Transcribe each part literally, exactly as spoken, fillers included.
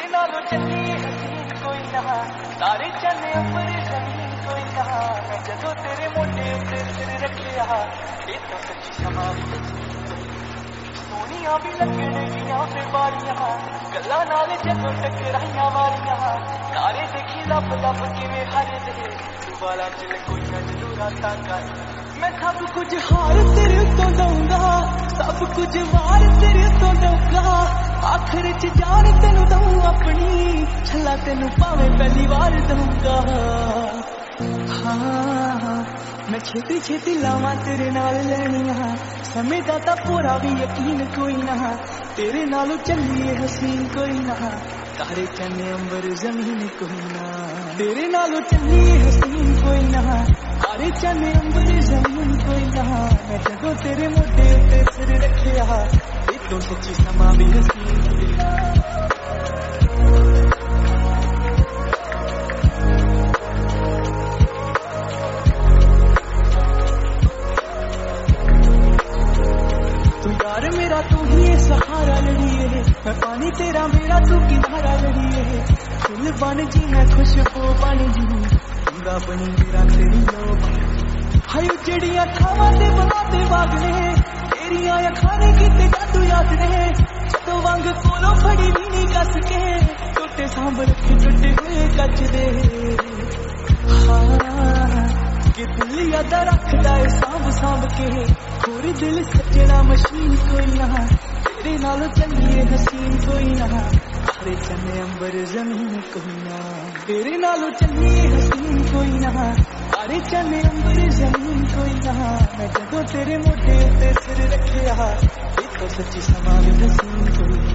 नालों चली हसीन कोई ना, तारे चन्ने अंबर जमीन कोई ना, मैं जदों तेरे मोटे उत्ते सिर रखिया, ये तो सच्ची समारी सोनिया भी लगणगियां फिर बारियां, गल्लां नाल जदों टकराइयां वारियां, तारे देखी लब लब किवें हरदे, तू वाला चल कोई ना जदों रातां कर, मैं सब कुछ हार तेरे उत्तों दूंगा, सब कुछ वार तेरे उत्तों दूंगा, आखिर च जान तेनू दूं अपनी, छला तेनू भावे पहली बार दूंगा। हाँ मैं छेती छेती लावां तेरे नाल लैनियां, समय दा तां पूरा भी यकीन कोई ना, तेरे नालों चलिए हसीन कोई ना, तारे चन्ने अंबर जमीन कोई ना, तेरे नालों चलिए हसीन कोई ना, तारे चन्ने अंबर जमीन कोई ना, मैं जदों तेरे मोटे उत्ते सिर रखिया, ये तो सच्ची समा भी हसीन कोई ना। मेरा तू ही सहारा लड़िए, मैं पानी तेरा मेरा तू किनारा लड़िए, फुल बन जी मैं खुशबू बन जी, पूरा बनी मेरा तेरी लो हाय उजड़िया ठावां ते बनाते बागने, तेरिया अखां ने कीते जादू याद ने, जदों वांग कोलों फड़ी भी नहीं कस के, टुटे सांभ रखे टुटे हुए कच दे। हाँ कि दिल याद रखदा है सांभ सांभ के, होर दिल सजना मशीन कोई ना, तेरे नालों चलिए हसीन कोई ना, तारे चन्ने अंबर जमीन कोई ना, तेरे नालों चलिए हसीन कोई ना, तारे चन्ने अंबर जमीन कोई ना, मैं जदों तेरे मोटे उत्ते सिर रखिया, ये तो सच्ची समा भी हसीन कोई ना।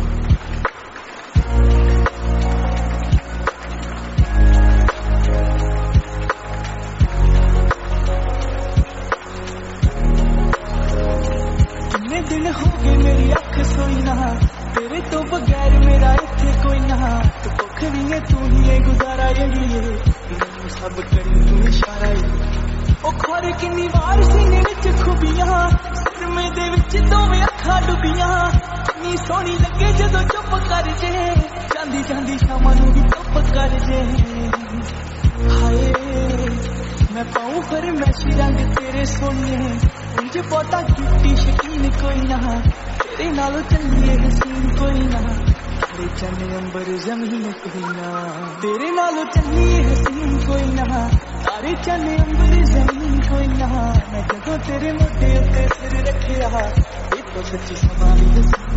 दिन हो गए मेरी अख सोई ना, तेरे तो बगैर मेरा इत्थे कोई ना, तू भुख नहीं है तू ही है गुजारा यही है, मैनू सब करी तू इशारा है, ओ खोरे किन्नी वार सीने विच खुबियां, सरमे दे विच दोवें अखां डुबियां, किन्नी सोहनी लगे जदों चुप कर जे, जांदी जांदी शामां नूं भी चुप कर जे। हाय मैं पाऊं पर मैशी रंग तेरे सोने, मुझे बहुता गिफ्टी शकीन कोई ना, तेरे नालों चलिए हसीन कोई ना, तारे चन्ने अंबर जमीन कोई ना, तेरे नालों चलिए हसीन कोई ना, तारे चन्ने अंबर जमीन कोई ना, मैं जदों तेरे मोटे उत्ते सिर रखिया, ये तो सच्ची समा भी हसीन।